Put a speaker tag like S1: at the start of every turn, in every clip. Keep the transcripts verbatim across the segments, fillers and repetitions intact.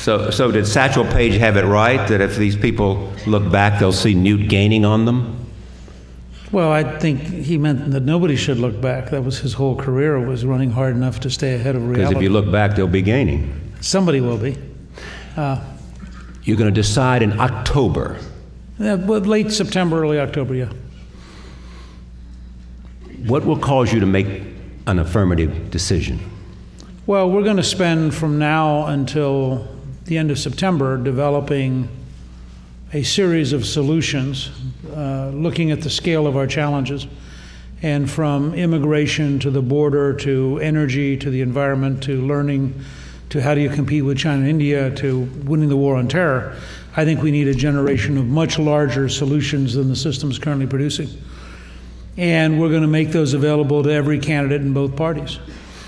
S1: So, so did Satchel Paige have it right, that if these people look back, they'll see Newt gaining on them?
S2: Well, I think he meant that nobody should look back. That was his whole career, was running hard enough to stay ahead of reality.
S1: Because if you look back, they'll be gaining.
S2: Somebody will be. Uh,
S1: You're going to decide in October.
S2: Yeah, well, late September, early October, yeah.
S1: What will cause you to make an affirmative decision?
S2: Well, we're going to spend from now until the end of September developing a series of solutions, uh, looking at the scale of our challenges, and from immigration to the border to energy to the environment to learning to how do you compete with China and India to winning the war on terror. I think we need a generation of much larger solutions than the system's currently producing. And we're going to make those available to every candidate in both parties.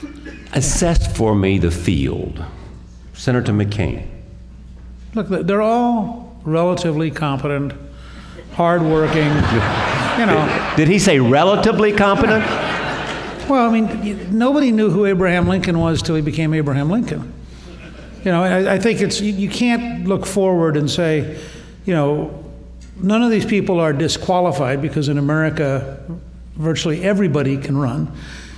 S1: Assess for me the field. Senator McCain.
S2: Look, they're all relatively competent, hardworking, you know.
S1: Did he say relatively competent?
S2: Well, I mean, nobody knew who Abraham Lincoln was till he became Abraham Lincoln. You know, I, I think it's, you, you can't look forward and say, you know, none of these people are disqualified because in America, virtually everybody can run.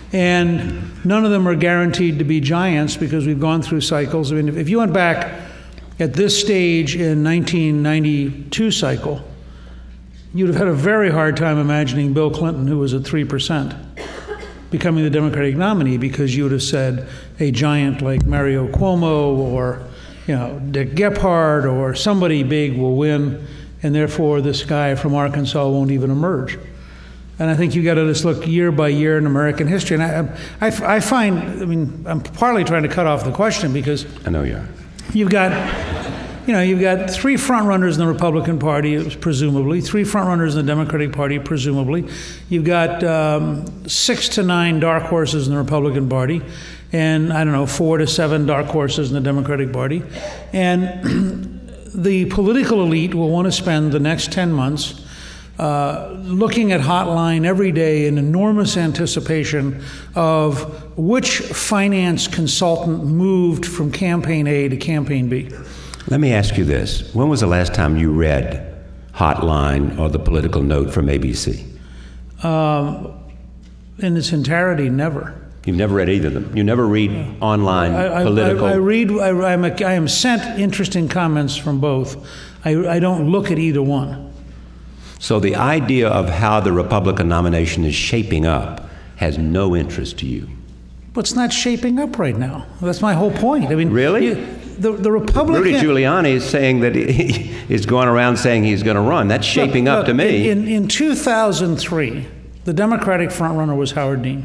S2: And none of them are guaranteed to be giants because we've gone through cycles. I mean, if, if you went back at this stage in nineteen ninety-two cycle, you'd have had a very hard time imagining Bill Clinton, who was at three percent, becoming the Democratic nominee, because you would have said a giant like Mario Cuomo or, you know, Dick Gephardt or somebody big will win, and therefore this guy from Arkansas won't even emerge. And I think you got to just look year by year in American history. And I, I, I find, I mean, I'm partly trying to cut off the question because
S1: I know you are.
S2: You've got, you know, you've got three front runners in the Republican Party, presumably, three front runners in the Democratic Party, presumably. You've got um, six to nine dark horses in the Republican Party, and I don't know, four to seven dark horses in the Democratic Party. And the political elite will want to spend the next ten months Uh, looking at Hotline every day in enormous anticipation of which finance consultant moved from campaign A to campaign B.
S1: Let me ask you this. When was the last time you read Hotline or the Political Note from A B C?
S2: Um, in its entirety, never.
S1: You've never read either of them? You never read online
S2: I, I,
S1: political?
S2: I, I read, I, I'm a, I am sent interesting comments from both. I, I don't look at either one.
S1: So the idea of how the Republican nomination is shaping up has no interest to you?
S2: But it's not shaping up right now. That's my whole point. I mean,
S1: really?
S2: You, the, the Republican...
S1: Rudy Giuliani is saying that he is going around saying he's going to run. That's shaping
S2: look,
S1: up
S2: look,
S1: to me.
S2: In, in two thousand three, the Democratic frontrunner was Howard Dean.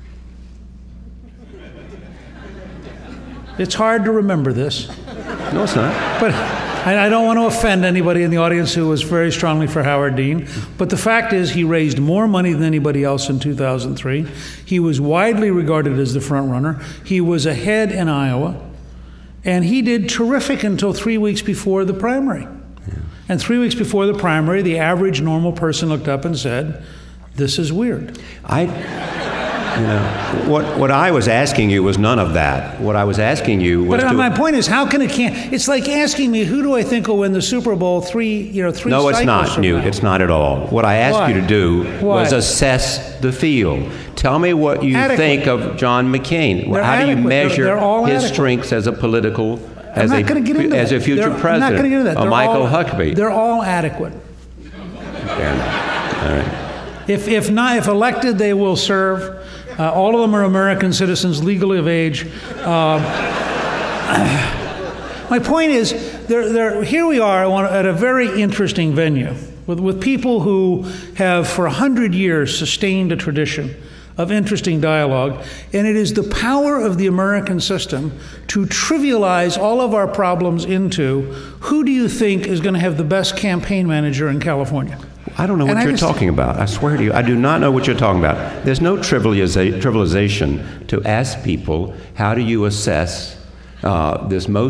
S2: It's hard to remember this.
S1: No, it's not.
S2: But I don't want to offend anybody in the audience who was very strongly for Howard Dean, but the fact is he raised more money than anybody else in two thousand three. He was widely regarded as the front runner. He was ahead in Iowa, and he did terrific until three weeks before the primary. Yeah. And three weeks before the primary, the average normal person looked up and said, "This is weird."
S1: I... You know, what, what I was asking you was none of that. What I was asking you was
S2: But
S1: to,
S2: my point is, how can it can't? It's like asking me, who do I think will win the Super Bowl three, you know, three
S1: No,
S2: cycles
S1: it's not,
S2: from
S1: Newt.
S2: now?
S1: It's not at all. What I asked
S2: Why?
S1: you to do
S2: Why?
S1: was assess the field. Tell me what you
S2: Adequate.
S1: think of John McCain.
S2: They're
S1: How do you
S2: adequate.
S1: measure
S2: They're- they're all
S1: his
S2: adequate.
S1: strengths as a political, as
S2: I'm
S1: a
S2: not going to get into
S1: as
S2: that.
S1: a future
S2: They're,
S1: president?
S2: I'm not going to get into that.
S1: Or
S2: They're
S1: Michael
S2: all,
S1: Huckabee.
S2: They're all adequate.
S1: Fair enough. All right.
S2: If if not, if elected, they will serve. Uh, all of them are American citizens, legally of age. Uh, my point is, they're, they're, here we are at a very interesting venue with, with people who have for a hundred years sustained a tradition of interesting dialogue, and it is the power of the American system to trivialize all of our problems into who do you think is going to have the best campaign manager in California?
S1: I don't know what
S2: And I
S1: you're
S2: just-
S1: talking about. I swear to you, I do not know what you're talking about. There's no trivializa- trivialization to ask people, how do you assess uh, this most